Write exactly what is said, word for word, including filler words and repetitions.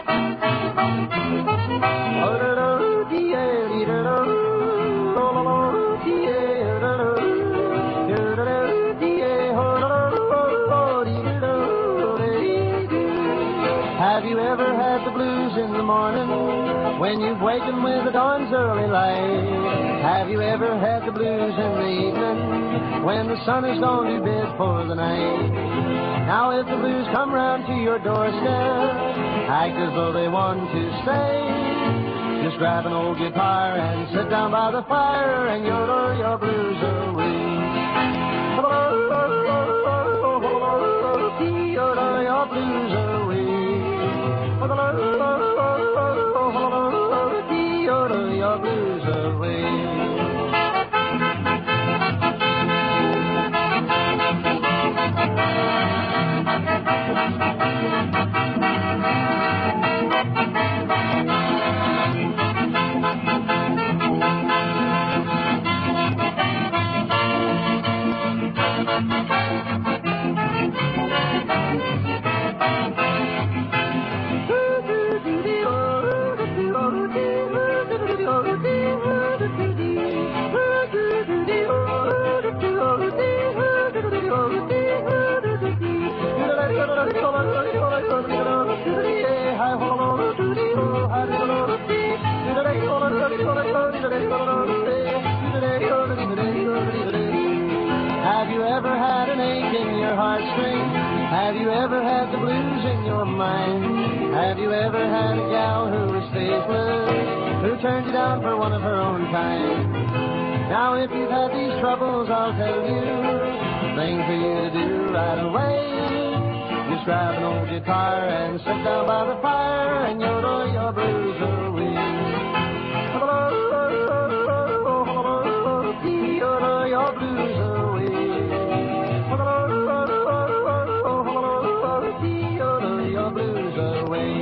Have you ever had the blues in the morning when you've wakened with the dawn's early light? Have you ever had the blues in the evening when the sun has gone to bed for the night? Now if the blues come round to your doorstep, act as though they want to stay. Just grab an old guitar and sit down by the fire and yodel your blues away. Yodel your blues away. Yodel your blues away. Have you ever had an ache in your heartstring? Have you ever had the blues in your mind? Have you ever had a gal who was faithless, who turned you down for one of her own kind? Now if you've had these troubles, I'll tell you the thing for you to do right away. Just grab an old guitar and sit down by the fire and yodel your blues away. Yodel your blues away. Yodel your blues away.